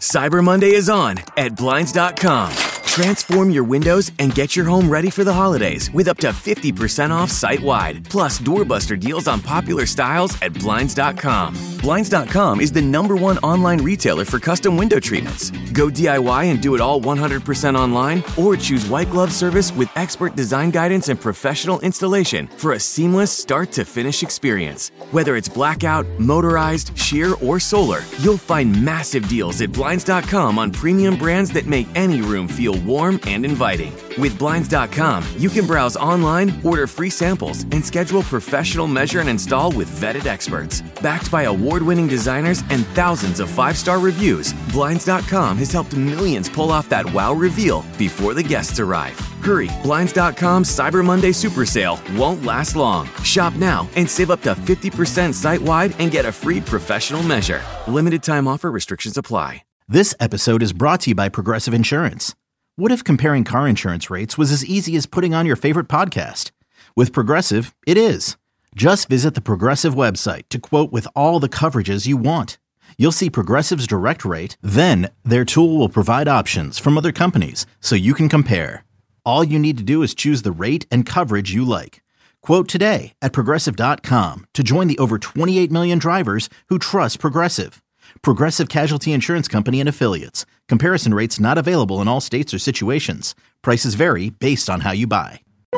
Cyber Monday is on at Blinds.com. Transform your windows and get your home ready for the holidays with up to 50% off site-wide. Plus, doorbuster deals on popular styles at Blinds.com. Blinds.com is the #1 online retailer for custom window treatments. Go DIY and do it all 100% online, or choose white glove service with expert design guidance and professional installation for a seamless start-to-finish experience. Whether it's blackout, motorized, sheer, or solar, you'll find massive deals at Blinds.com on premium brands that make any room feel warm and inviting. With Blinds.com, you can browse online, order free samples, and schedule professional measure and install with vetted experts. Backed by award-winning designers and thousands of 5-star reviews, Blinds.com has helped millions pull off that wow reveal before the guests arrive. Hurry, Blinds.com's Cyber Monday Super Sale won't last long. Shop now and save up to 50% site-wide and get a free professional measure. Limited time offer restrictions apply. This episode is brought to you by Progressive Insurance. What if comparing car insurance rates was as easy as putting on your favorite podcast? With Progressive, it is. Just visit the Progressive website to quote with all the coverages you want. You'll see Progressive's direct rate, then their tool will provide options from other companies so you can compare. All you need to do is choose the rate and coverage you like. Quote today at Progressive.com to join the over 28 million drivers who trust Progressive. Progressive Casualty Insurance Company and Affiliates. Comparison rates not available in all states or situations. Prices vary based on how you buy.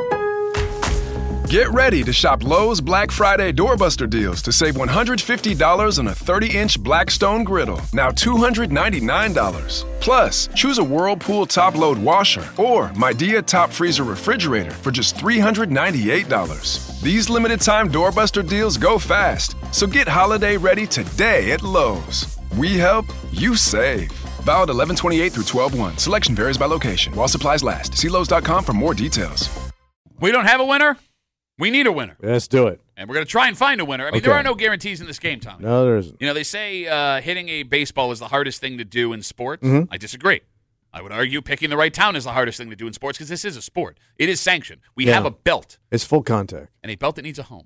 Get ready to shop Lowe's Black Friday Doorbuster deals to save $150 on a 30-inch Blackstone griddle, now $299. Plus, choose a Whirlpool top-load washer or Midea top freezer refrigerator for just $398. These limited-time Doorbuster deals go fast, so get holiday ready today at Lowe's. We help, you save. Valid 11/28 through 12/1. Selection varies by location. While supplies last. See Lowe's.com for more details. We don't have a winner. We need a winner. Let's do it. And we're going to try and find a winner. I mean, there are no guarantees in this game, Tommy. No, there isn't. You know, they say hitting a baseball is the hardest thing to do in sports. Mm-hmm. I disagree. I would argue picking the right town is the hardest thing to do in sports because this is a sport. It is sanctioned. We have a belt. It's full contact. And a belt that needs a home.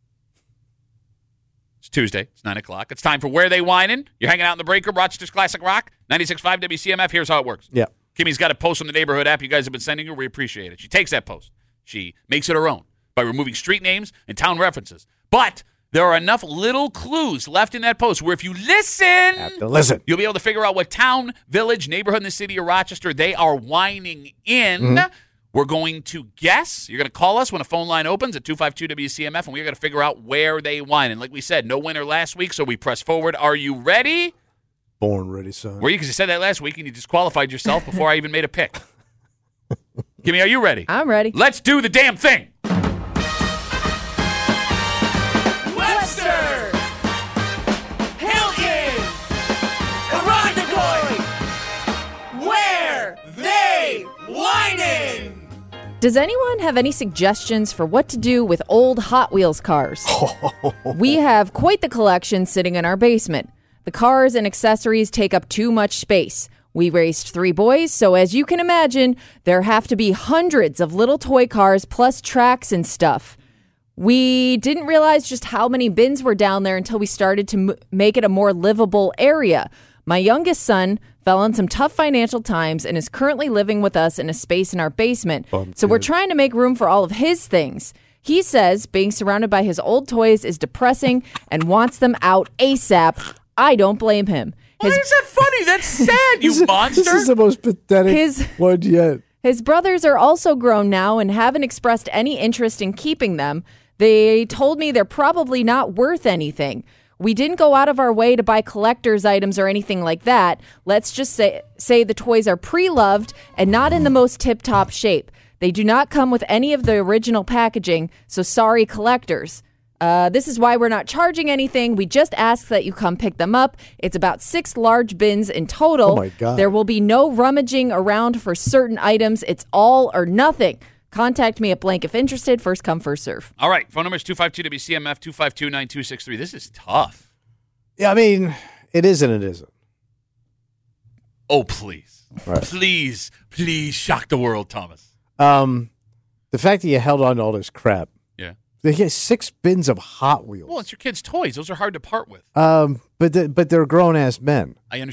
It's Tuesday. It's 9 o'clock. It's time for Where They Whinin'. You're hanging out in the break room, Rochester's Classic Rock, 96.5 WCMF. Here's how it works. Yeah. Kimmy's got a post on the neighborhood app you guys have been sending her. We appreciate it. She takes that post. She makes it her own by removing street names and town references. But there are enough little clues left in that post where if you listen, you'll be able to figure out what town, village, neighborhood in the city of Rochester they are whining in. Mm-hmm. We're going to guess. You're going to call us when a phone line opens at 252-WCMF, and we're going to figure out where they whine. And like we said, no winner last week, so we press forward. Are you ready? Born ready, son. Were you? Because you said that last week, and you disqualified yourself before I even made a pick. Kimmy, are you ready? I'm ready. Let's do the damn thing. Webster! Hilton! Irondequoit! Where they whining? Does anyone have any suggestions for what to do with old Hot Wheels cars? We have quite the collection sitting in our basement. The cars and accessories take up too much space. We raised 3 boys, so as you can imagine, there have to be hundreds of little toy cars plus tracks and stuff. We didn't realize just how many bins were down there until we started to make it a more livable area. My youngest son fell on some tough financial times and is currently living with us in a space in our basement. So we're trying to make room for all of his things. He says being surrounded by his old toys is depressing and wants them out ASAP. I don't blame him. Why is that funny? That's sad, you monster. This is the most pathetic one yet. His brothers are also grown now and haven't expressed any interest in keeping them. They told me they're probably not worth anything. We didn't go out of our way to buy collector's items or anything like that. Let's just say the toys are pre-loved and not in the most tip-top shape. They do not come with any of the original packaging, so sorry, collectors. This is why we're not charging anything. We just ask that you come pick them up. It's about 6 large bins in total. Oh, my God. There will be no rummaging around for certain items. It's all or nothing. Contact me at blank if interested. First come, first serve. All right. Phone number is 252-WCMF, 252-9263. This is tough. Yeah, I mean, it is and it isn't. Oh, please. Right. Please shock the world, Thomas. The fact that you held on to all this crap. Yeah. They get 6 bins of Hot Wheels. Well, it's your kids' toys. Those are hard to part with. But they're grown-ass men. I understand.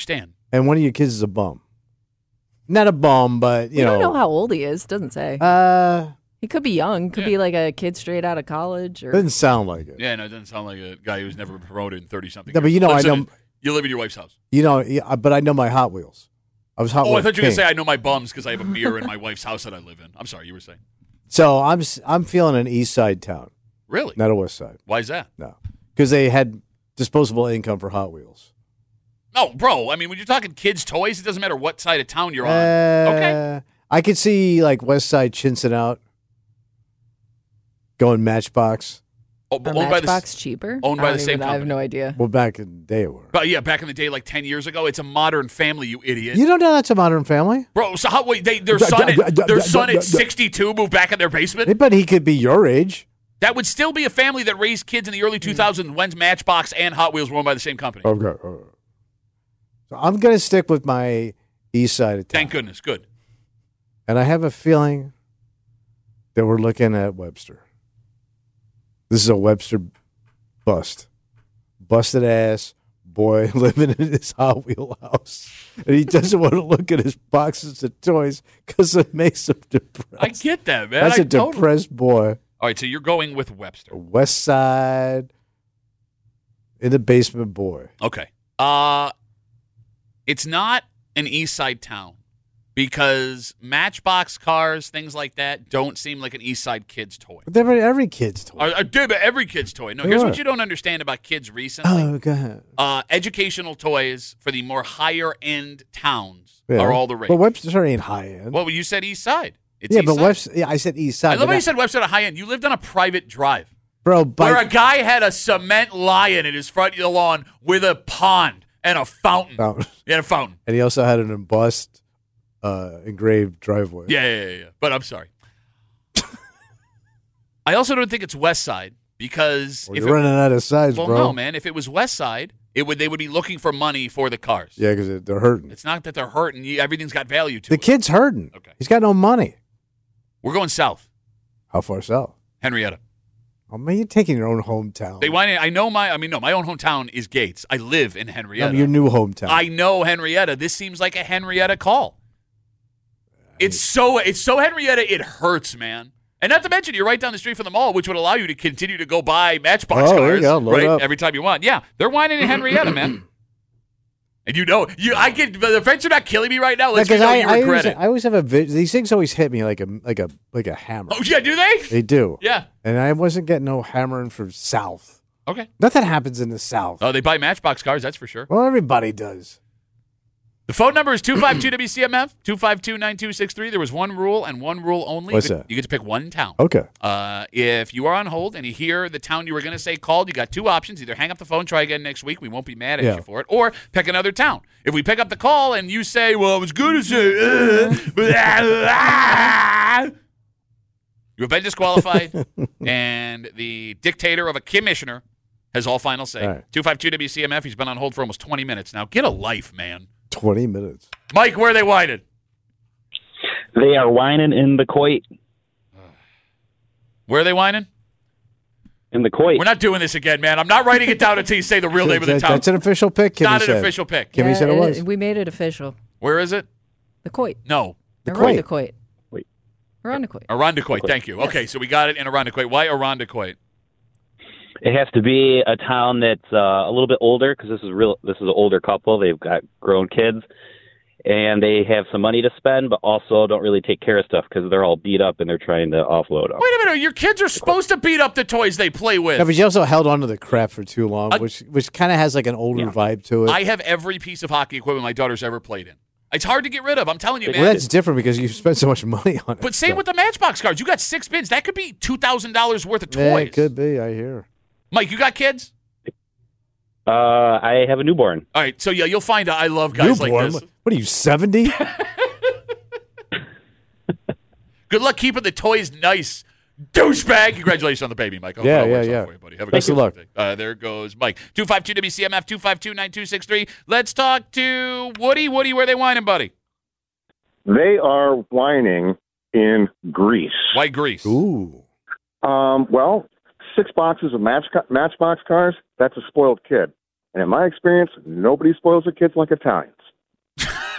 and one of your kids is a bum. Not a bum, but We don't know how old he is. Doesn't say. He could be young. Could be like a kid straight out of college. Or doesn't sound like it. Yeah, no, it doesn't sound like a guy who's never been promoted in 30-something No, but years. you know, Lives I in know. you live in your wife's house. You know, yeah, but I know my Hot Wheels. I was Hot Oh, I Wheels thought you were going to king. say I know my bums because I have a mirror in my wife's house that I live in. I'm sorry, you were saying. So I'm feeling an East Side town, Really? not a West Side. Why is that? No, because they had disposable income for Hot Wheels. No, bro. I mean, when you're talking kids' toys, it doesn't matter what side of town you're on. Okay. I could see like West Side chinsing out, going Matchbox. Oh, Are but owned by the Matchbox cheaper? owned by I the don't same even- I have company. no idea. Well, back in the day it were. But yeah, back in the day, like 10 years ago, it's a Modern Family, you idiot. You don't know that's a Modern Family? Bro, so how, wait, their son at 62 moved back in their basement? But he could be your age. That would still be a family that raised kids in the early 2000s when Matchbox and Hot Wheels were owned by the same company. Okay. So I'm going to stick with my East Side of town. Thank goodness. Good. And I have a feeling that we're looking at Webster. This is a Webster bust. Busted ass boy living in his Hot Wheel house. And he doesn't want to look at his boxes of toys because it makes him depressed. I get that, man. That's I a depressed boy. All right, so you're going with Webster. West Side in the basement boy. Okay. It's not an East Side town because Matchbox cars, things like that, don't seem like an East Side kid's toy. But they're every kid's toy. But every kid's toy. No, They here's are. what you don't understand about kids recently. Oh, go ahead. Educational toys for the more higher-end towns Yeah. are all the rage. But Webster ain't high end. Well, you said East Side. It's yeah, East but Side. Webster. Yeah, I said East Side. I love but how you said Webster at a high-end. You lived on a private drive. bro, Where a guy had a cement lion in his front lawn with a pond and a fountain. Fountain. Yeah, a fountain. And he also had an embossed, engraved driveway. Yeah. But I'm sorry. I also don't think it's West Side because Well, you're running out of sides, well, bro. no, man. If it was West Side, they would be looking for money for the cars. Yeah, because they're hurting. It's not that they're hurting. Everything's got value to The it. kid's hurting. Okay. He's got no money. We're going south. How far south? Henrietta. Oh man, you're taking your own hometown. They whine. I know my own hometown is Gates. I live in Henrietta. Your new hometown. I know Henrietta. This seems like a Henrietta call. It's so Henrietta, it hurts, man. And not to mention, you're right down the street from the mall, which would allow you to continue to go buy Matchbox Oh, there cars, you go. Load right? up. Every time you want. Yeah, they're whining in Henrietta, man. And I get the friends are not killing me right now. Let's because you regret it. I always have a these things always hit me like a hammer. Oh yeah, do they? They do. Yeah. And I wasn't getting no hammering from south. Okay. Nothing happens in the south. Oh, they buy Matchbox cars, that's for sure. Well, everybody does. The phone number is 252-WCMF, 252-9263. There was one rule and one rule only. What's that? You get to pick one town. Okay. If you are on hold and you hear the town you were going to say called, you got two options. Either hang up the phone, try again next week. We won't be mad at Yeah. you for it. Or pick another town. If we pick up the call and you say, well, I was going to say, you've been disqualified, and the dictator of a commissioner has all final say. All right. 252-WCMF. He's been on hold for almost 20 minutes now. Get a life, man. 20 minutes. Mike, where are they whining? They are whining in the Coit. Where are they whining? In the Coit. We're not doing this again, man. I'm not writing it down until you say the real name of the town. That's an official pick. It's Kimmy not an said. official pick. Kimmy said it was. We made it official. Where is it? The Coit. No. Arundecoit. Wait. Arundecoit. Arundecoit. Thank you. Okay, so we got it in Arundecoit. Why Arundecoit? It has to be a town that's a little bit older because this is an older couple. They've got grown kids, and they have some money to spend, but also don't really take care of stuff because they're all beat up and they're trying to offload them. Wait a minute. Your kids are supposed to beat up the toys they play with. Yeah, but you also held on to the crap for too long, which kind of has like an older vibe to it. I have every piece of hockey equipment my daughter's ever played in. It's hard to get rid of. I'm telling you, man. well, that's different because you spent so much money on it. But same with the Matchbox cards. You got 6 bins. That could be $2,000 worth of toys. Yeah, it could be. I hear. Mike, you got kids? I have a newborn. All right, so yeah, you'll find out I love guys Newborn? like this. What are you, 70? Good luck keeping the toys nice. Douchebag. Congratulations on the baby, Mike. I hope Yeah, it all yeah, works out yeah. for you, buddy. Have a Best good of luck. birthday. There goes Mike. 252-WCMF, 252-9263. Let's talk to Woody. Woody, where they whining, buddy? They are whining in Greece. Why Greece? Ooh. Well, 6 boxes of Matchbox cars, that's a spoiled kid. And in my experience, nobody spoils their kids like Italians.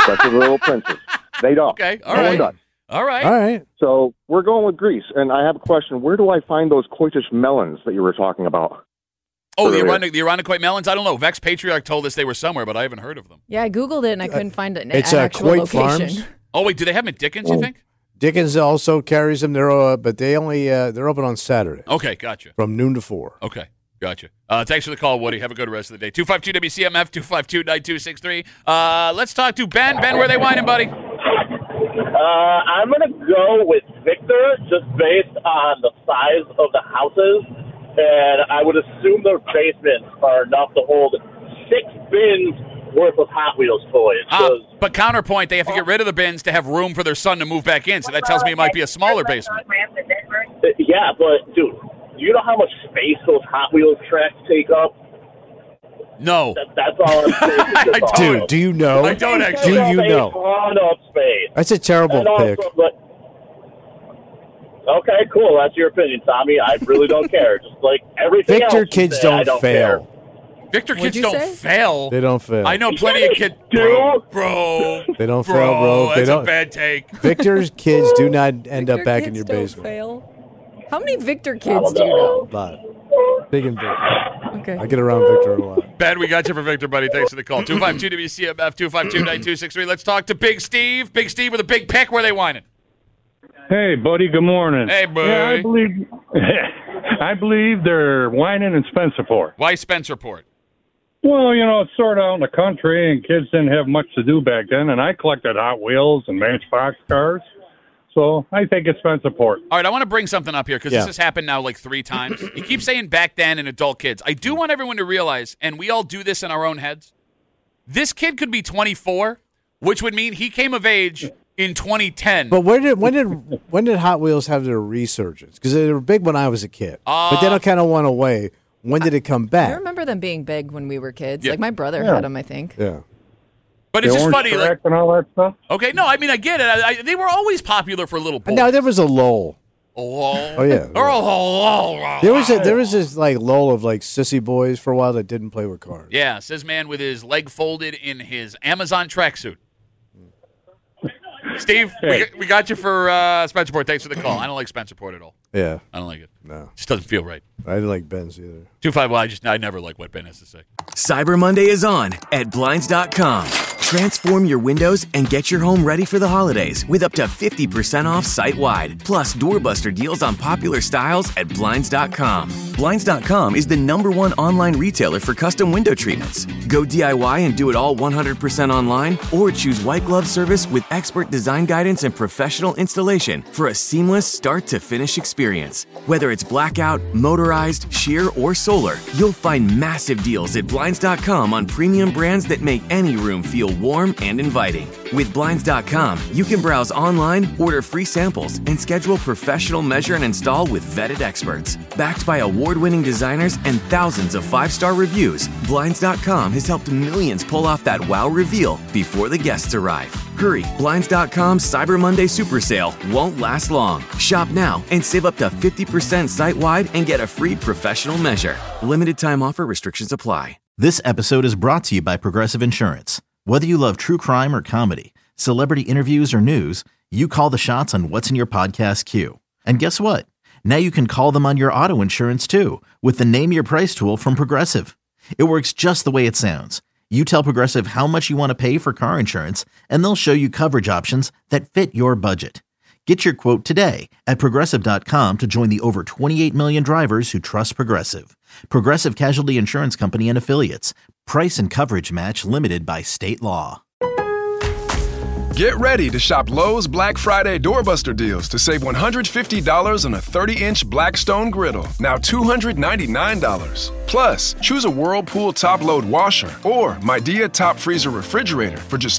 especially the little princes. They don't. Okay, all No one right. does. All right. All right. So we're going with Greece, and I have a question. Where do I find those Coitish melons that you were talking about? Oh, the earlier? Irondequoit melons? I don't know. Vex Patriarch told us they were somewhere, but I haven't heard of them. Yeah, I Googled it and I couldn't find an It's actual Coit location. Farms. Oh, wait, do they have them at Dickens, you think? Dickens also carries them. But they only they're open on Saturday Okay, gotcha. from noon to 4. Okay, gotcha. Thanks for the call, Woody. Have a good rest of the day. 252-WCMF, 252-9263. Let's talk to Ben. Ben, where are they whining, buddy? I'm going to go with Victor just based on the size of the houses, and I would assume their basements are enough to hold 6 bins worth of Hot Wheels toys. But counterpoint, they have to get rid of the bins to have room for their son to move back in, so that tells me it might be a smaller basement. Yeah, but, dude, do you know how much space those Hot Wheels tracks take up? No. That's all I'm saying. Dude, do you know? I don't actually. Do you know? A ton of space. That's a terrible And also, pick. Okay, cool. That's your opinion, Tommy. I really don't care. Just like everything else. Victor kids I don't care. fail. Victor What'd kids you don't say? fail. They don't fail. I know plenty of kids. do. Bro. They don't fail, bro. They That's don't. a bad take. Victor's kids do not end Victor up back kids in your don't basement. Fail. How many Victor kids do you know? A lot. Big and big. Okay. I get around Victor a lot. Ben, we got you for Victor, buddy. Thanks for the call. 252-WCMF, 252-9263. Let's talk to Big Steve. Big Steve with a big pick. Where are they whining? Hey, buddy. Good morning. Hey, buddy. Yeah, I believe they're whining in Spencerport. Why Spencerport? Well, you know, it's sort of out in the country, and kids didn't have much to do back then, and I collected Hot Wheels and Matchbox cars, so I think it's Spencerport. All right, I want to bring something up here because Yeah. this has happened now like 3 times. You keep saying back then and adult kids. I do want everyone to realize, and we all do this in our own heads, this kid could be 24, which would mean he came of age in 2010. But when did Hot Wheels have their resurgence? Because they were big when I was a kid, but then it kind of went away. When did it come I back? remember them being big when we were kids. Yeah. Like my brother Yeah. had them, I think. Yeah. But it's The just orange funny. Like, track and all that stuff. okay, no, I mean, I get it. They were always popular for little boys. Now there was a lull. Oh, yeah. Oh, There was this like lull of like sissy boys for a while that didn't play with cars. yeah, says man with his leg folded in his Amazon tracksuit. Steve, we got you for Spencerport. Thanks for the call. I don't like Spencerport at all. Yeah. I don't like it. No. Just doesn't feel right. I didn't like Ben's either. 2-5, well, I never like what Ben has to say. Cyber Monday is on at Blinds.com. Transform your windows and get your home ready for the holidays with up to 50% off site-wide. Plus, doorbuster deals on popular styles at Blinds.com. Blinds.com is the #1 online retailer for custom window treatments. Go DIY and do it all 100% online, or choose white glove service with expert design guidance and professional installation for a seamless start-to-finish experience. Whether it's blackout, motorized, sheer, or solar, you'll find massive deals at Blinds.com on premium brands that make any room feel warm and inviting. With Blinds.com, you can browse online, order free samples, and schedule professional measure and install with vetted experts. Backed by award-winning designers and thousands of 5-star reviews, Blinds.com has helped millions pull off that wow reveal before the guests arrive. Hurry, Blinds.com's Cyber Monday Super Sale won't last long. Shop now and save up to 50% site-wide and get a free professional measure. Limited time offer restrictions apply. This episode is brought to you by Progressive Insurance. Whether you love true crime or comedy, celebrity interviews or news, you call the shots on what's in your podcast queue. And guess what? Now you can call them on your auto insurance too with the Name Your Price tool from Progressive. It works just the way it sounds. You tell Progressive how much you want to pay for car insurance, and they'll show you coverage options that fit your budget. Get your quote today at Progressive.com to join the over 28 million drivers who trust Progressive. Progressive Casualty Insurance Company and Affiliates. Price and coverage match limited by state law. Get ready to shop Lowe's Black Friday doorbuster deals to save $150 on a 30-inch Blackstone griddle, now $299. Plus, choose a Whirlpool top-load washer or Midea top freezer refrigerator for just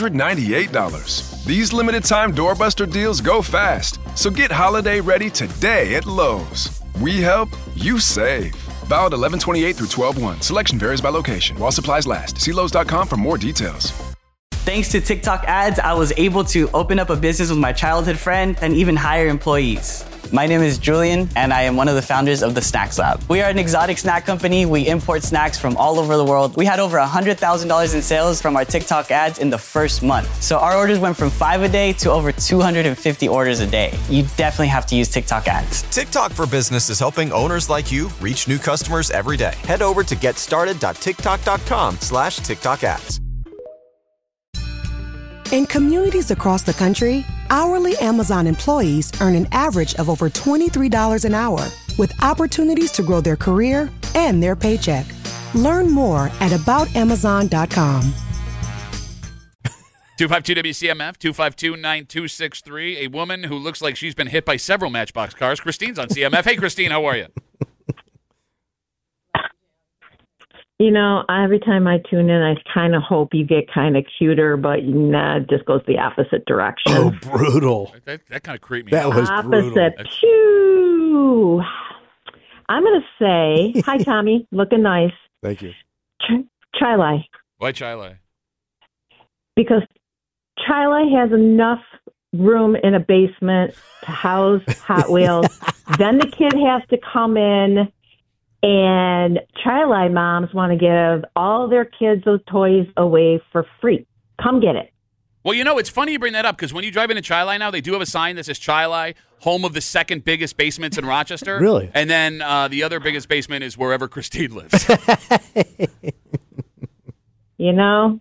$398. These limited-time doorbuster deals go fast, so get holiday ready today at Lowe's. We help, you save. Valid 11/28 through 12/1. Selection varies by location. While supplies last. See Lowe's.com for more details. Thanks to TikTok ads, I was able to open up a business with my childhood friend and even hire employees. My name is Julian, and I am one of the founders of the Snacks Lab. We are an exotic snack company. We import snacks from all over the world. We had over $100,000 in sales from our TikTok ads in the first month. So our orders went from 5 a day to over 250 orders a day. You definitely have to use TikTok ads. TikTok for Business is helping owners like you reach new customers every day. Head over to getstarted.tiktok.com/TikTok ads. In communities across the country, hourly Amazon employees earn an average of over $23 an hour, with opportunities to grow their career and their paycheck. Learn more at aboutamazon.com. 252-WCMF, 252-9263. A woman who looks like she's been hit by several Matchbox cars. Christine's on CMF. Hey, Christine, how are you? You know, every time I tune in, I kind of hope you get kind of cuter, but nah, it just goes the opposite direction. Oh, brutal. That kind of creeped me That out. was brutal. Phew. I'm going to say, hi, Tommy. Looking nice. Thank you. Chile. Why Chile? Because Chile has enough room in a basement to house Hot Wheels. Then the kid has to come in. And Chile moms want to give all their kids those toys away for free. Come get it. Well, you know, it's funny you bring that up because when you drive into Chile now, they do have a sign that says Chile, home of the second biggest basements in Rochester. Really? And then the other biggest basement is wherever Christine lives. You know,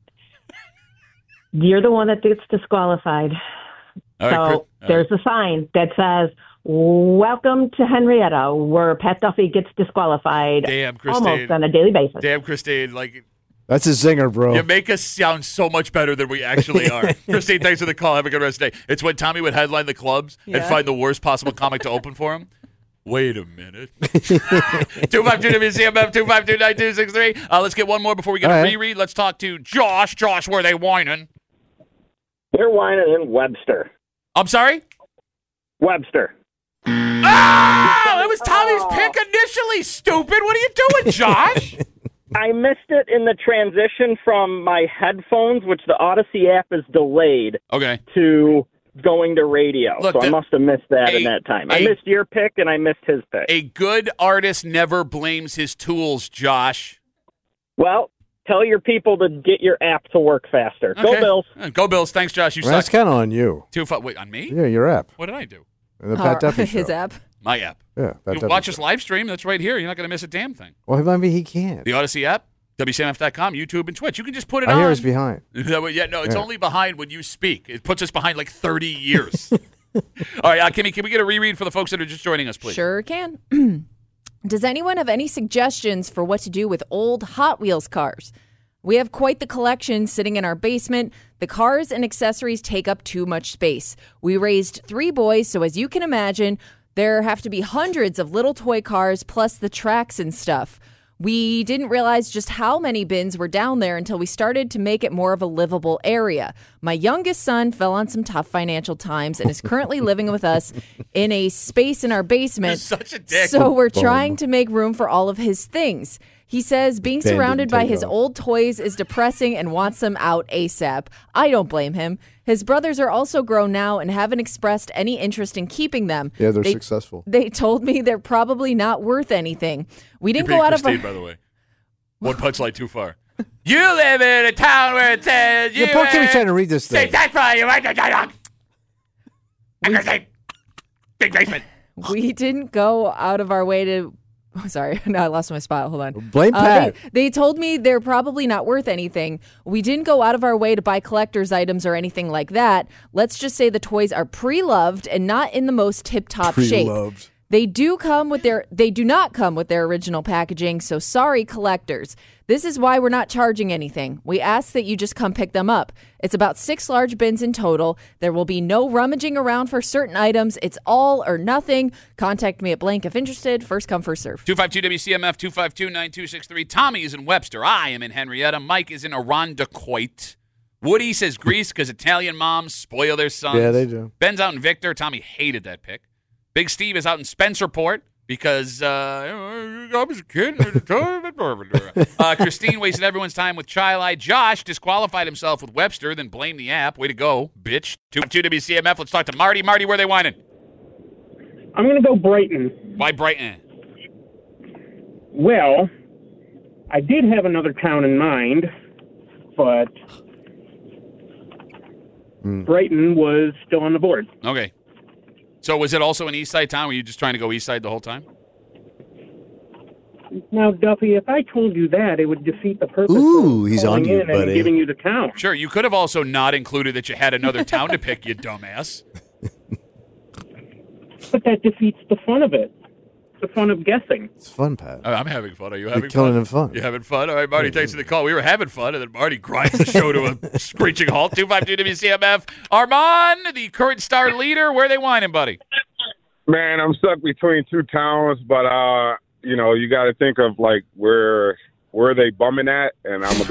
you're the one that gets disqualified. All right, So there's a sign that says, welcome to Henrietta, where Pat Duffy gets disqualified Damn, Christine. almost on a daily basis. Damn, Christine. Like, That's a zinger, bro. you make us sound so much better than we actually are. Christine, thanks for the call. Have a good rest of the day. It's when Tommy would headline the clubs and Yeah. find the worst possible comic to open for him. Wait a minute. 252-WCMF, 252-9263. Let's get one more before we get All a right. reread. Let's talk to Josh. Josh, where are they whining? They're whining in Webster. I'm sorry? Webster. Oh, it was Tommy's pick initially, stupid. What are you doing, Josh? I missed it in the transition from my headphones, which the Odyssey app is delayed, Okay. to going to radio. Look, so I must have missed that in that time. I a- missed your pick, and I missed his pick. A good artist never blames his tools, Josh. Well, tell your people to get your app to work faster. Go Okay. Bills. Go Bills. Thanks, Josh. You Well, that's suck. kind of on you. Wait, on me? Yeah, your app. What did I do? And the Pat Duffy show. His app. My app. Yeah, Pat You Duffy watch show. this live stream. That's right here. You're not going to miss a damn thing. Well, maybe he can't. The Odyssey app, WCMF.com, YouTube, and Twitch. You can just put it on. I hear it's behind. Yeah, no, it's Yeah. only behind when you speak. It puts us behind like 30 years. All right, Kimmy, can we get a reread for the folks that are just joining us, please? Sure can. Does anyone have any suggestions for what to do with old Hot Wheels cars? We have quite the collection sitting in our basement. The cars and accessories take up too much space. We raised 3 boys, so as you can imagine, there have to be hundreds of little toy cars plus the tracks and stuff. We didn't realize just how many bins were down there until we started to make it more of a livable area. My youngest son fell on some tough financial times and is currently living with us in a space in our basement. You're such a dick. So we're trying to make room for all of his things. He says being Ben surrounded didn't by take his off. old toys is depressing and wants them out ASAP. I don't blame him. His brothers are also grown now and haven't expressed any interest in keeping them. Yeah, they're successful. They told me they're probably not worth anything. We You didn't beat go out Christine, of our... by the way. One punchline too far. You live in a town where it says you Yeah, poor Kimmy's trying to read this thing. That's right. You're right. Big basement. We didn't go out of our way to... Oh, sorry, no, I lost my spot. Hold on. Blame Pat. They told me they're probably not worth anything. We didn't go out of our way to buy collector's items or anything like that. Let's just say the toys are pre-loved and not in the most tip-top shape. Pre-loved. They do not come with their original packaging, so sorry, collectors. This is why we're not charging anything. We ask that you just come pick them up. It's about 6 large bins in total. There will be no rummaging around for certain items. It's all or nothing. Contact me at blank if interested. First come, first serve. 252-WCMF, 252-9263. Tommy is in Webster. I am in Henrietta. Mike is in Irondequoit. Woody says Greece because Italian moms spoil their sons. Yeah, they do. Ben's out in Victor. Tommy hated that pick. Big Steve is out in Spencerport because I was a kid. Christine wasted everyone's time with Chile. Josh disqualified himself with Webster, then blamed the app. Way to go, bitch. 252-WCMF. Let's talk to Marty. Marty, where are they whining? I'm going to go Brighton. Why Brighton? Well, I did have another town in mind, but Brighton was still on the board. Okay. So was it also an East Side town? Were you just trying to go East Side the whole time? Now, Duffy, if I told you that, it would defeat the purpose Ooh, of he's calling on you, in and buddy. giving you the town. Sure, you could have also not included that you had another town to pick, you dumbass. But that defeats the fun of it. The fun of guessing. It's fun, Pat. I'm having fun. Are you You're having killing fun? him fun. You having fun? All right, Marty, thanks for the call. We were having fun, and then Marty grinds the show to a screeching halt. 252 WCMF. Armand, the current star leader. Where are they whining, buddy? Man, I'm stuck between two towns, but you got to think of like where are they bumming at, and I'm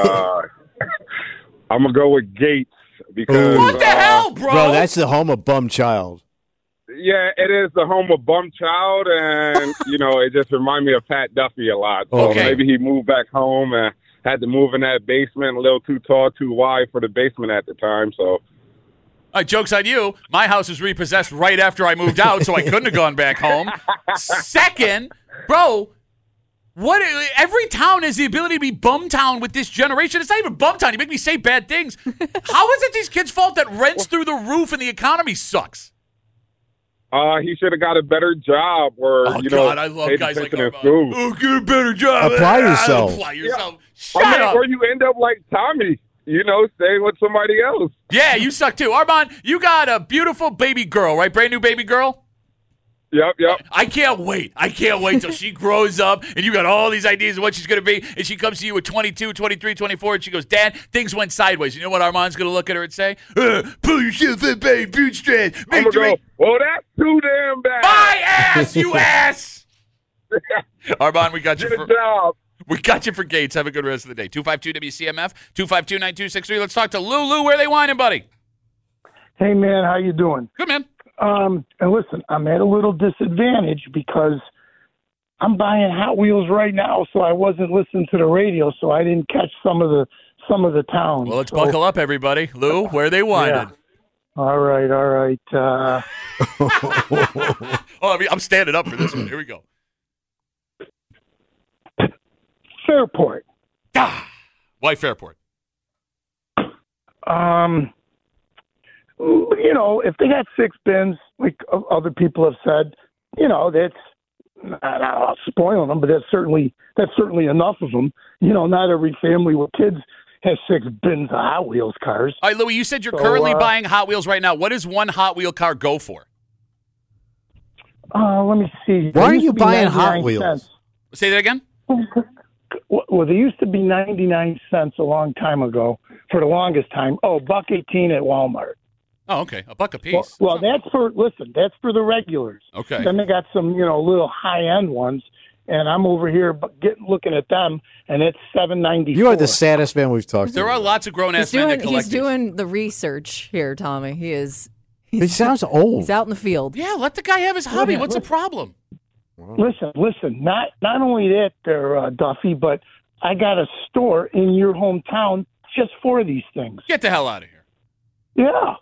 gonna go with Gates because what the hell, bro? Bro, that's the home of Bum Child. Yeah, it is the home of Bum Child, and it just reminds me of Pat Duffy a lot. So maybe he moved back home and had to move in that basement, a little too tall, too wide for the basement at the time. So. All right, joke's on you. My house was repossessed right after I moved out, so I couldn't have gone back home. Second, bro, every town has the ability to be bum town with this generation. It's not even bum town. You make me say bad things. How is it these kids' fault that rent's through the roof and the economy sucks? He should have got a better job or, God, I love guys like Armand. Oh, get a better job. Apply yourself. Apply yourself. Yeah. Shut up. Or you end up like Tommy, staying with somebody else. Yeah, you suck too. Armand, you got a beautiful baby girl, right? Brand new baby girl? Yep. I can't wait. till she grows up and you got all these ideas of what she's going to be. And she comes to you at 22, 23, 24, and she goes, Dad, things went sideways. You know what Armand's going to look at her and say? Pull yourself up by your bootstraps. I'm going to go, well, that's too damn bad. My ass, you ass. Armand, we got you Good job. We got you for Gates. Have a good rest of the day. 252-WCMF, 252-9263. Let's talk to Lou. Lou, where are they whining, buddy? Hey, man, how you doing? Good, man. And listen, I'm at a little disadvantage because I'm buying Hot Wheels right now, so I wasn't listening to the radio, so I didn't catch some of the towns. Well, let's buckle up, everybody. Lou, where are they whining? Yeah. All right. I'm standing up for this one. Here we go. Fairport. Why Fairport? If they got 6 bins, like other people have said, that's not spoiling them, but that's certainly enough of them. Not every family with kids has 6 bins of Hot Wheels cars. All right, Louis, you said you're currently buying Hot Wheels right now. What does one Hot Wheel car go for? Let me see. Why are you buying Hot Wheels? Cents. Say that again? Well, they used to be 99 cents a long time ago for the longest time. Oh, $1.18 at Walmart. Oh, okay. $1 a piece. Well, that's for the regulars. Okay. Then they got some, little high-end ones, and I'm over here looking at them, and it's $7.94. You are the saddest man we've talked to. There are lots of grown-ass men that collect He's doing the research here, Tommy. He sounds old. He's out in the field. Yeah, let the guy have his hobby. What's the problem? Listen. Not only that, there, Duffy, but I got a store in your hometown just for these things. Get the hell out of here. Yeah.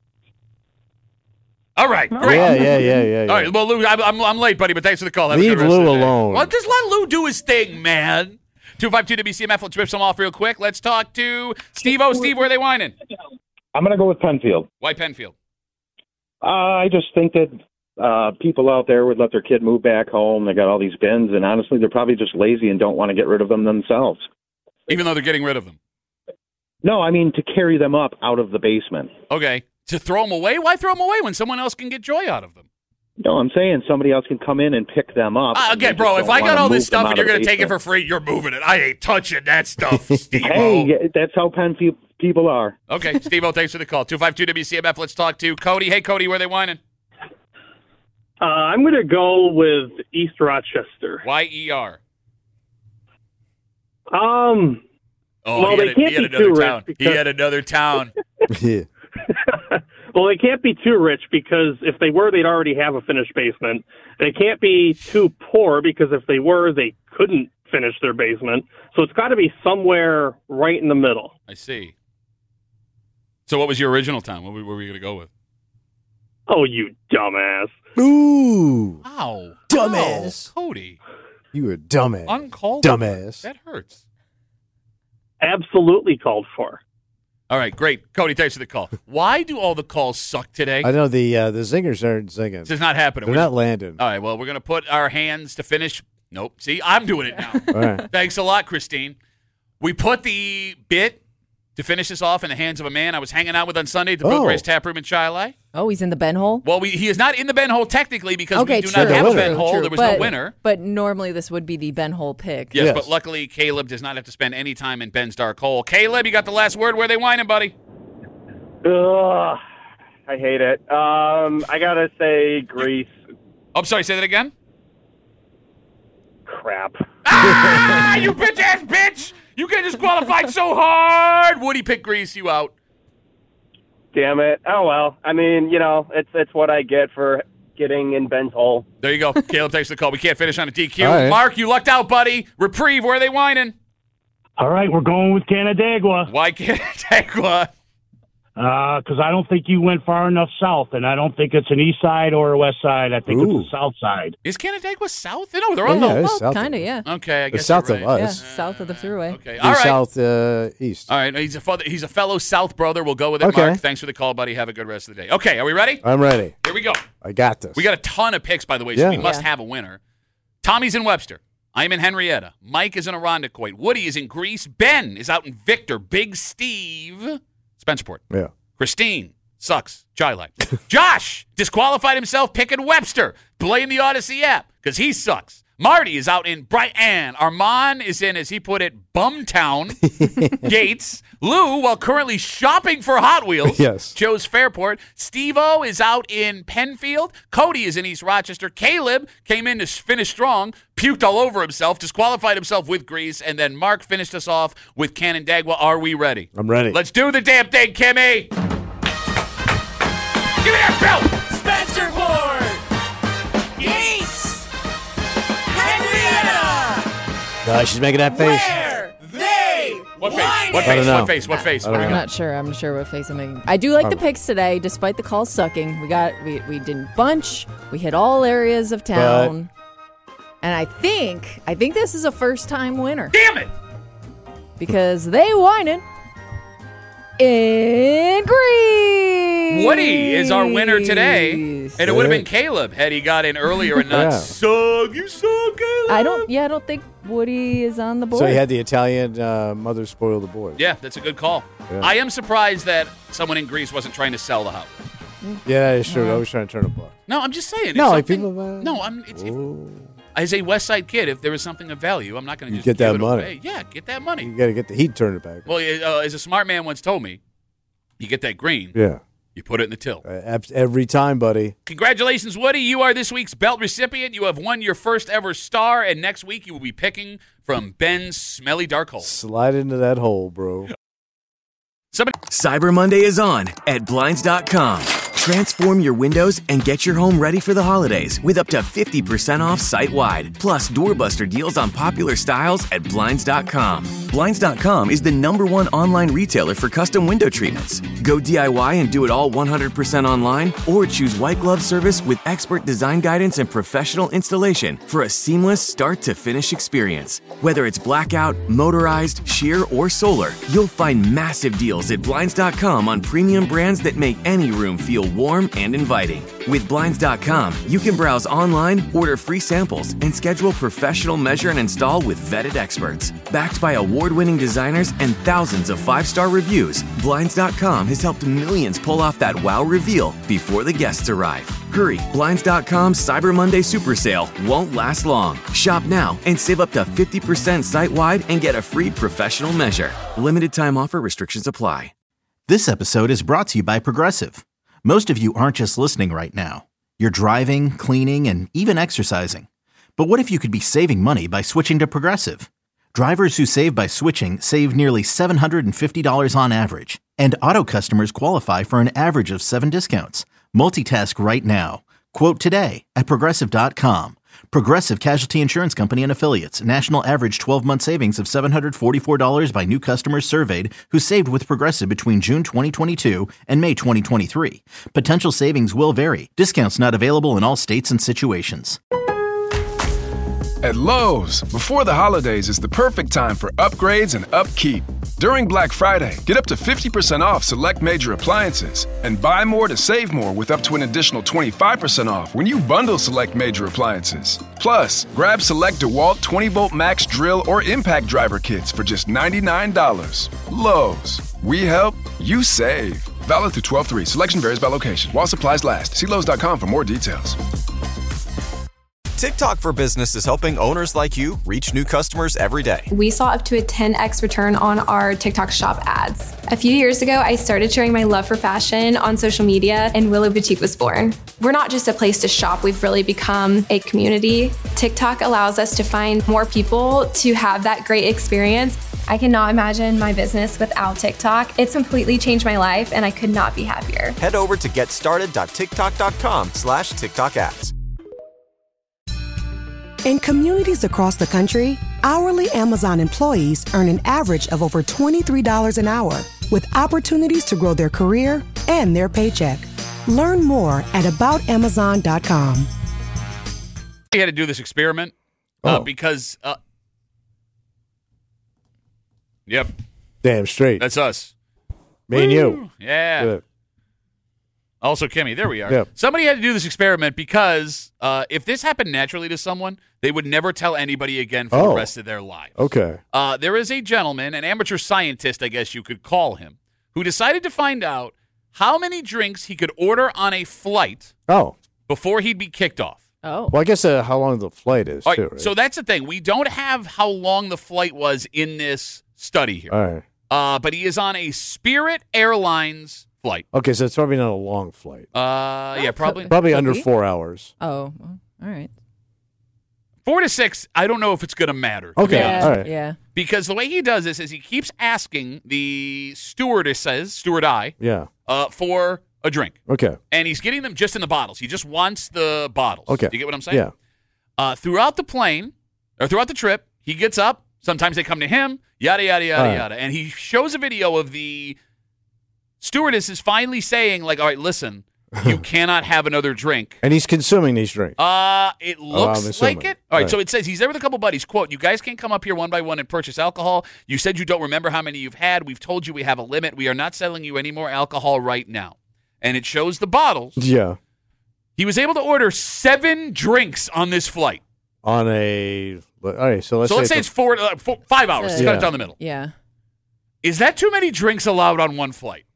All right, great. Yeah. All right, well, Lou, I'm late, buddy, but thanks for the call. Have Leave a good rest Lou of the day. alone. Well, just let Lou do his thing, man. 252-WCMF, let's rip some off real quick. Let's talk to Steve-O. Steve, where are they whining? I'm going to go with Penfield. Why Penfield? I just think that people out there would let their kid move back home. They got all these bins, and honestly, they're probably just lazy and don't want to get rid of them themselves. Even though they're getting rid of them? No, I mean to carry them up out of the basement. Okay. To throw them away? Why throw them away when someone else can get joy out of them? No, I'm saying somebody else can come in and pick them up. Again, bro, if I got all this stuff and you're going to take it for free, you're moving it. I ain't touching that stuff, Steve-O. Hey, that's how Penfield people are. Okay, Steve-O, thanks for the call. 252-WCMF, let's talk to Cody. Hey, Cody, where are they whining? I'm going to go with East Rochester. Why ER? Well, they can't be too rich. He had another town. Yeah. Well, they can't be too rich because if they were, they'd already have a finished basement. They can't be too poor because if they were, they couldn't finish their basement. So it's got to be somewhere right in the middle. I see. So what was your original town? What were we going to go with? Oh, you dumbass. Ooh. Wow. Dumbass. Wow, Cody. You a dumbass. Uncalled. Dumbass. That hurts. Absolutely called for. All right, great. Cody, thanks for the call. Why do all the calls suck today? I know the zingers aren't singing. This is not happening. They're not landing. All right, well, we're going to put our hands to finish. Nope. See, I'm doing it now. All right. Thanks a lot, Christine. We put the bit to finish this off in the hands of a man I was hanging out with on Sunday at the Bill Grace Tap Room in Chi-Li. Oh, he's in the Ben Hole? Well, he is not in the Ben Hole technically because Okay, we do true. not have a True, Ben Hole. true. There was no winner. But normally this would be the Ben Hole pick. Yes, but luckily Caleb does not have to spend any time in Ben's dark hole. Caleb, you got the last word. Where they whining, buddy? Ugh, I hate it. I gotta say Grease. I'm sorry, say that again? Crap. Ah, you bitch-ass bitch! You get disqualified so hard! Woody picked Grease, you out. Damn it. Oh, well. I mean, it's what I get for getting in Ben's hole. There you go. Caleb takes the call. We can't finish on a DQ. All right. Mark, you lucked out, buddy. Reprieve, where are they whining? All right, we're going with Canandaigua. Why Canandaigua? Because I don't think you went far enough south, and I don't think it's an east side or a west side. I think it's a south side. Is Canandaigua south? No, they're all it's Kind of, yeah. Okay, I It's guess south you're of right. us. Yeah, south of the thruway. Okay, all right. South east. All right, he's a fellow South brother. We'll go with it, Okay. Mark. Thanks for the call, buddy. Have a good rest of the day. Okay, are we ready? I'm ready. Here we go. I got this. We got a ton of picks, by the way, so Yeah. we must Yeah. have a winner. Tommy's in Webster. I'm in Henrietta. Mike is in Irondequoit. Woody is in Greece. Ben is out in Victor. Big Steve, Spencerport. Yeah. Christine sucks. Chi-Li. Josh disqualified himself picking Webster. Blame the Odyssey app because he sucks. Marty is out in Brighton. Armand is in, as he put it, Bumtown. Gates. Lou, while currently shopping for Hot Wheels, chose Fairport. Steve-O is out in Penfield. Cody is in East Rochester. Caleb came in to finish strong, puked all over himself, disqualified himself with Grease, and then Mark finished us off with Canandaigua. Are we ready? I'm ready. Let's do the damn thing, Kimmy. Give me that belt. Spencerport. East. Henrietta. She's making that face. Where they What face? whining. What I don't face? know. What face? What face? I What don't do we I'm got? not sure. I'm not sure what face I'm making. I do like the picks today, despite the calls sucking. We didn't bunch. We hit all areas of town. And I think this is a first time winner. Damn it! Because they whining in Greece. Woody is our winner today, and it would have been Caleb had he got in earlier and not Yeah. suck. You suck, Caleb. I don't think Woody is on the board. So he had the Italian mother spoil the boy. Yeah, that's a good call. Yeah. I am surprised that someone in Greece wasn't trying to sell the house. Yeah, it's true. I was trying to turn a buck. No, I'm just saying. No, if like something- people. No, as a West Side kid, if there was something of value, I'm not going to You just get give that it money. away. Yeah, get that money. You got to get the heat turned back. Well, as a smart man once told me, you get that green, Yeah. you put it in the till. Every time, buddy. Congratulations, Woody. You are this week's belt recipient. You have won your first ever star, and next week you will be picking from Ben's Smelly Dark Hole. Slide into that hole, bro. Cyber Monday is on at Blinds.com. Transform your windows and get your home ready for the holidays with up to 50% off site-wide. Plus, doorbuster deals on popular styles at Blinds.com. Blinds.com is the #1 online retailer for custom window treatments. Go DIY and do it all 100% online, or choose white glove service with expert design guidance and professional installation for a seamless start-to-finish experience. Whether it's blackout, motorized, sheer, or solar, you'll find massive deals at Blinds.com on premium brands that make any room feel warm and inviting. With Blinds.com, you can browse online, order free samples, and schedule professional measure and install with vetted experts. Backed by award-winning designers and thousands of 5-star reviews, Blinds.com has helped millions pull off that wow reveal before the guests arrive. Hurry, Blinds.com's Cyber Monday Super Sale won't last long. Shop now and save up to 50% site-wide and get a free professional measure. Limited time offer, restrictions apply. This episode is brought to you by Progressive. Most of you aren't just listening right now. You're driving, cleaning, and even exercising. But what if you could be saving money by switching to Progressive? Drivers who save by switching save nearly $750 on average. And auto customers qualify for an average of 7 discounts. Multitask right now. Quote today at Progressive.com. Progressive Casualty Insurance Company and Affiliates. National average 12-month savings of $744 by new customers surveyed who saved with Progressive between June 2022 and May 2023. Potential savings will vary. Discounts not available in all states and situations. At Lowe's, before the holidays is the perfect time for upgrades and upkeep. During Black Friday, get up to 50% off select major appliances and buy more to save more with up to an additional 25% off when you bundle select major appliances. Plus, grab select DeWalt 20-volt max drill or impact driver kits for just $99. Lowe's, we help, you save. Valid through 12/3. Selection varies by location. While supplies last. See Lowe's.com for more details. TikTok for Business is helping owners like you reach new customers every day. We saw up to a 10x return on our TikTok shop ads. A few years ago, I started sharing my love for fashion on social media, and Willow Boutique was born. We're not just a place to shop, we've really become a community. TikTok allows us to find more people to have that great experience. I cannot imagine my business without TikTok. It's completely changed my life, and I could not be happier. Head over to getstarted.tiktok.com/TikTok ads. In communities across the country, hourly Amazon employees earn an average of over $23 an hour, with opportunities to grow their career and their paycheck. Learn more at aboutamazon.com. We had to do this experiment because, yep. Damn straight. That's us. Me and you. Yeah. Good. Also, Kimmy, there we are. Yep. Somebody had to do this experiment because if this happened naturally to someone, they would never tell anybody again for the rest of their lives. Okay. There is a gentleman, an amateur scientist, I guess you could call him, who decided to find out how many drinks he could order on a flight before he'd be kicked off. Oh. Well, I guess how long the flight is, All right, too, right? So that's the thing. We don't have how long the flight was in this study here. All right. But he is on a Spirit Airlines flight. Okay, so it's probably not a long flight. Yeah, probably. Probably under 4 hours. Oh, well, all right. 4 to 6, I don't know if it's going to matter. Okay, Yeah, all right. yeah. Because the way he does this is he keeps asking the stewardess, Yeah. for a drink. Okay. And he's getting them just in the bottles. He just wants the bottles. Okay. Do you get what I'm saying? Yeah. Throughout the plane, or throughout the trip, he gets up. Sometimes they come to him, yada, yada, yada, right. yada. And he shows a video of the stewardess is finally saying, like, all right, listen, you cannot have another drink. And he's consuming these drinks. It I'm looks assuming. like it. All right, Right. so it says he's there with a couple buddies. Quote, you guys can't come up here one by one and purchase alcohol. You said you don't remember how many you've had. We've told you we have a limit. We are not selling you any more alcohol right now. And it shows the bottles. Yeah. He was able to order 7 drinks on this flight. On a... All right, so let's say it's 5 hours. Let's cut it down the middle. Yeah. Is that too many drinks allowed on one flight?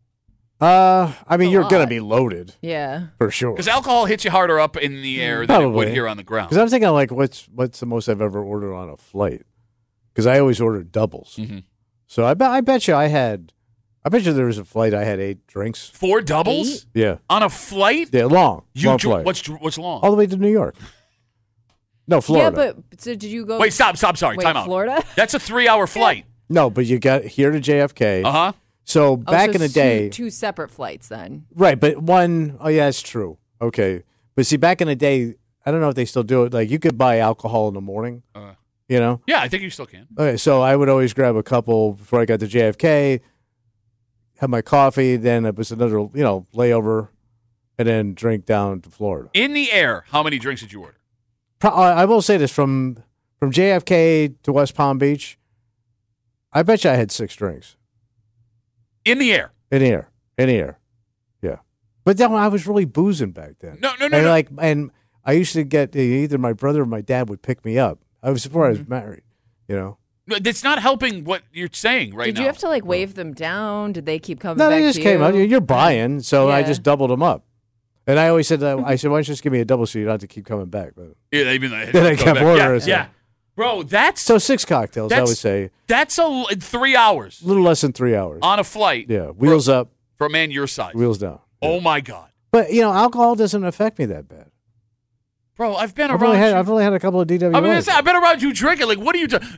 I mean, a you're lot. going to be loaded. Yeah. For sure. Because alcohol hits you harder up in the air than it would here on the ground. Because I'm thinking, like, what's the most I've ever ordered on a flight? Because I always order doubles. Mm-hmm. So I bet you there was a flight I had 8 drinks. 4 doubles? Yeah. On a flight? Yeah, long You flight. What's long? All the way to New York. No, Florida. Yeah, but so did you go? Wait, stop. Sorry, Wait, time out. Florida? That's a 3-hour flight. No, but you got here to JFK. Uh-huh. So back in the day. Two separate flights then. Right, but one, oh yeah, it's true. Okay. But see, back in the day, I don't know if they still do it. Like, you could buy alcohol in the morning, you know? Yeah, I think you still can. Okay, so I would always grab a couple before I got to JFK, have my coffee, then it was another, layover, and then drink down to Florida. In the air, how many drinks did you order? I will say this, from JFK to West Palm Beach, I bet you I had 6 drinks. In the air? In the air. Yeah. But then I was really boozing back then. No. And I used to get either my brother or my dad would pick me up. I was before I was married, That's not helping what you're saying right now. Did you have to wave them down? Did they keep coming No, back they just to came you? out. You're buying, so I Yeah. just doubled them up. And I always said, why don't you just give me a double so you don't have to keep coming back? But Yeah, even though then I kept ordering. Yeah. Bro, that's... So 6 cocktails, I would say. That's 3 hours. A little less than 3 hours. On a flight. Yeah, wheels up. For a man your size. Wheels down. Oh, my God. But, alcohol doesn't affect me that bad. Bro, I've been I've around only, had, you. I've only had a couple of DWIs. I mean, I've been around you drinking. Like, what are you doing?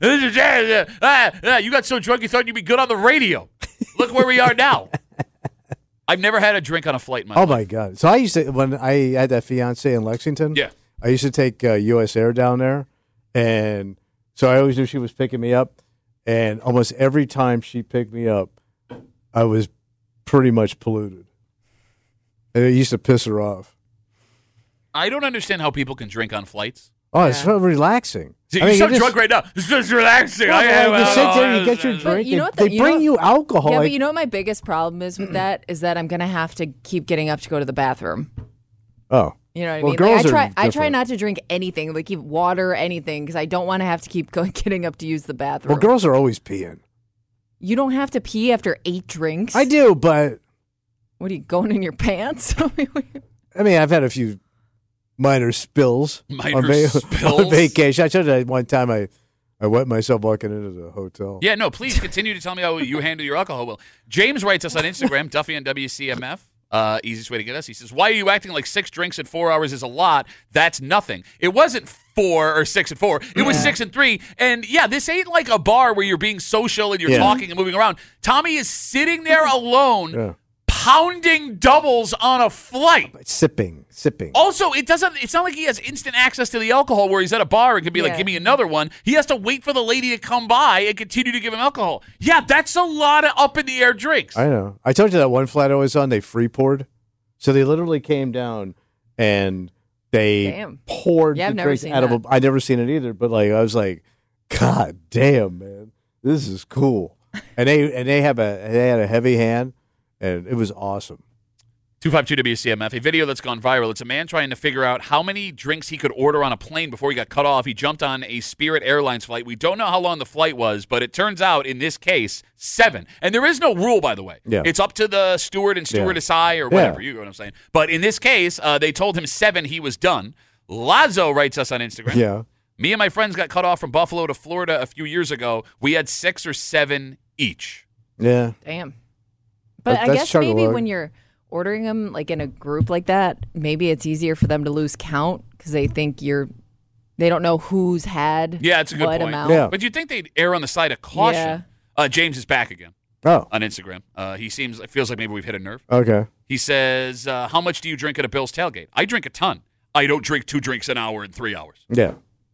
You got so drunk you thought you'd be good on the radio. Look where we are now. I've never had a drink on a flight in my life. Oh, my God. So I used to, when I had that fiance in Lexington, Yeah. I used to take U.S. Air down there, and so I always knew she was picking me up. And almost every time she picked me up, I was pretty much polluted. And it used to piss her off. I don't understand how people can drink on flights. Oh, it's so relaxing. See, you're so drunk right now. It's just relaxing. You sit there, you get your drink. You know what they bring you alcohol. Yeah, but you know what my biggest problem is with that is that I'm going to have to keep getting up to go to the bathroom. Oh. You know what I Well, mean? girls are I try different. not to drink anything, like keep water, anything, because I don't want to have to keep getting up to use the bathroom. Well, girls are always peeing. You don't have to pee after 8 drinks. I do, but What are you going in your pants? I mean, I've had a few minor spills. On vacation. I told you that one time I wet myself walking into the hotel. Yeah, no, please continue to tell me how you handle your alcohol. Well, James writes us on Instagram, Duffy and WCMF. Easiest way to get us. He says, why are you acting like 6 drinks in 4 hours is a lot? That's nothing. It wasn't 4 or 6 and 4. It was 6 and 3. And yeah, this ain't like a bar where you're being social and you're talking and moving around. Tommy is sitting there alone, pounding doubles on a flight. Sipping. Also, it's not like he has instant access to the alcohol where he's at a bar and can be like, give me another one. He has to wait for the lady to come by and continue to give him alcohol. Yeah, that's a lot of up in the air drinks. I know. I told you that one flight I was on, they free poured. So they literally came down and they poured the drink out of a. I'd never seen it either, but like I was like, God damn, man, this is cool. And they had a heavy hand, and it was awesome. 252 WCMF, a video that's gone viral. It's a man trying to figure out how many drinks he could order on a plane before he got cut off. He jumped on a Spirit Airlines flight. We don't know how long the flight was, but it turns out, in this case, 7. And there is no rule, by the way. Yeah. It's up to the steward and stewardess or whatever. You know what I'm saying. But in this case, they told him 7, he was done. Lazo writes us on Instagram. Yeah. Me and my friends got cut off from Buffalo to Florida a few years ago. We had 6 or 7 each. Yeah. Damn. But I guess maybe when you're ordering them like in a group like that, maybe it's easier for them to lose count because they think they don't know who's had it's a good what point. amount. Yeah. But you'd think they'd err on the side of caution. James is back again on Instagram. It feels like maybe we've hit a nerve. Okay. He says, how much do you drink at a Bills tailgate? I drink a ton. I don't drink 2 drinks an hour in 3 hours. Yeah.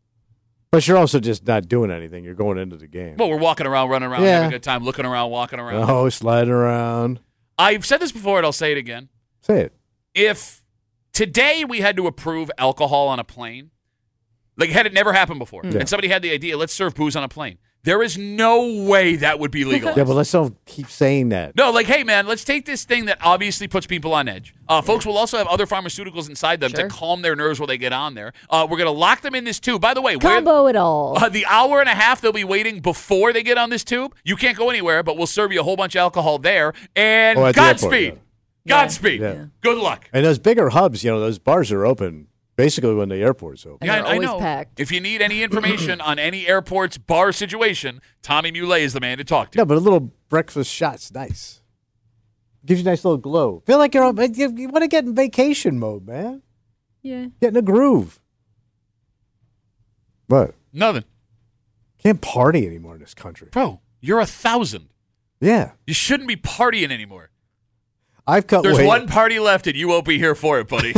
But you're also just not doing anything. You're going into the game. Well, we're walking around, running around, having a good time, looking around, walking around. Oh, sliding around. I've said this before, and I'll say it again. Say it. If today we had to approve alcohol on a plane, like had it never happened before, and somebody had the idea, let's serve booze on a plane, there is no way that would be legal. Yeah, but let's don't keep saying that. No, like, hey, man, let's take this thing that obviously puts people on edge. Folks will also have other pharmaceuticals inside them to calm their nerves while they get on there. We're going to lock them in this tube. By the way, combo it all. The hour and a half they'll be waiting before they get on this tube, you can't go anywhere, but we'll serve you a whole bunch of alcohol there. And Godspeed. Godspeed. Yeah. Good luck. And those bigger hubs, those bars are open basically when the airport's open. Yeah, I know. Packed. If you need any information on any airport's bar situation, Tommy Muley is the man to talk to. Yeah, but a little breakfast shot's nice. Gives you a nice little glow. Feel like you want to get in vacation mode, man. Yeah. Get in a groove. What? Nothing. Can't party anymore in this country. Bro, you're 1,000. Yeah. You shouldn't be partying anymore. There's one party left, and you won't be here for it, buddy.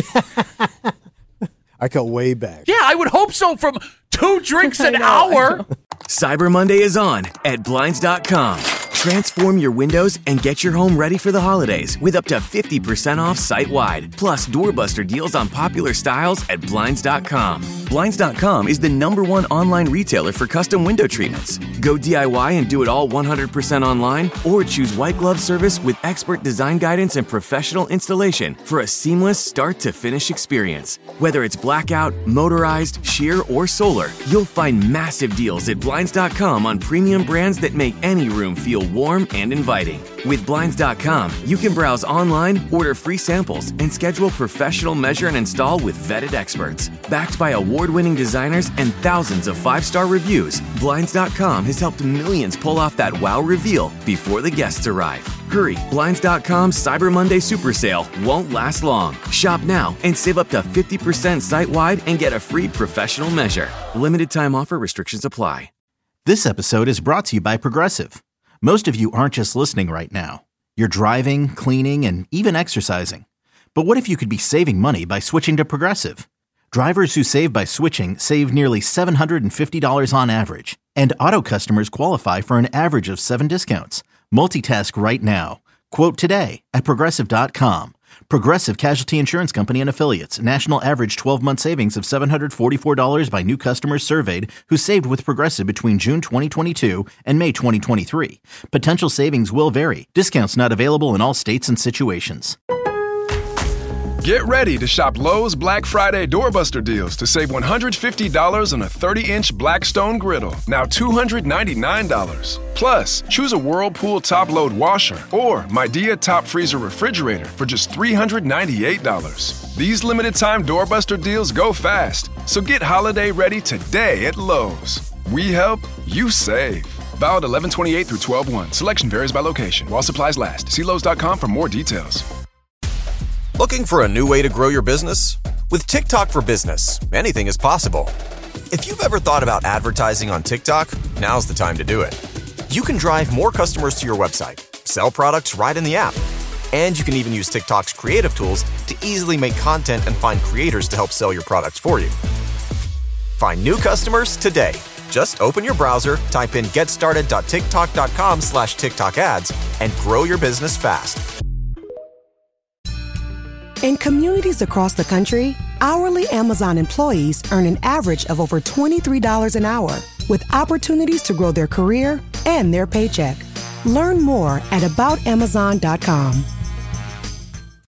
I cut way back. Yeah, I would hope so from 2 drinks an hour. Cyber Monday is on at Blinds.com. Transform your windows and get your home ready for the holidays with up to 50% off site-wide. Plus, doorbuster deals on popular styles at Blinds.com. Blinds.com is the #1 online retailer for custom window treatments. Go DIY and do it all 100% online, or choose white glove service with expert design guidance and professional installation for a seamless start-to-finish experience. Whether it's blackout, motorized, sheer, or solar, you'll find massive deals at Blinds.com on premium brands that make any room feel warm and inviting. With Blinds.com, you can browse online, order free samples, and schedule professional measure and install with vetted experts. Backed by award-winning designers and thousands of 5-star reviews, Blinds.com has helped millions pull off that wow reveal before the guests arrive. Hurry, Blinds.com's Cyber Monday Super Sale won't last long. Shop now and save up to 50% site-wide and get a free professional measure. Limited time offer, restrictions apply. This episode is brought to you by Progressive. Most of you aren't just listening right now. You're driving, cleaning, and even exercising. But what if you could be saving money by switching to Progressive? Drivers who save by switching save nearly $750 on average. And auto customers qualify for an average of 7 discounts. Multitask right now. Quote today at Progressive.com. Progressive Casualty Insurance Company and Affiliates. National average 12-month savings of $744 by new customers surveyed who saved with Progressive between June 2022 and May 2023. Potential savings will vary. Discounts not available in all states and situations. Get ready to shop Lowe's Black Friday doorbuster deals to save $150 on a 30-inch Blackstone griddle, now $299. Plus, choose a Whirlpool top-load washer or Midea top freezer refrigerator for just $398. These limited-time doorbuster deals go fast, so get holiday ready today at Lowe's. We help, you save. Valid 11/28 through 12/1. Selection varies by location. While supplies last. See Lowe's.com for more details. Looking for a new way to grow your business? With TikTok for Business, anything is possible. If you've ever thought about advertising on TikTok, now's the time to do it. You can drive more customers to your website, sell products right in the app, and you can even use TikTok's creative tools to easily make content and find creators to help sell your products for you. Find new customers today. Just open your browser, type in getstarted.tiktok.com/TikTok ads, and grow your business fast. In communities across the country, hourly Amazon employees earn an average of over $23 an hour, with opportunities to grow their career and their paycheck. Learn more at aboutamazon.com.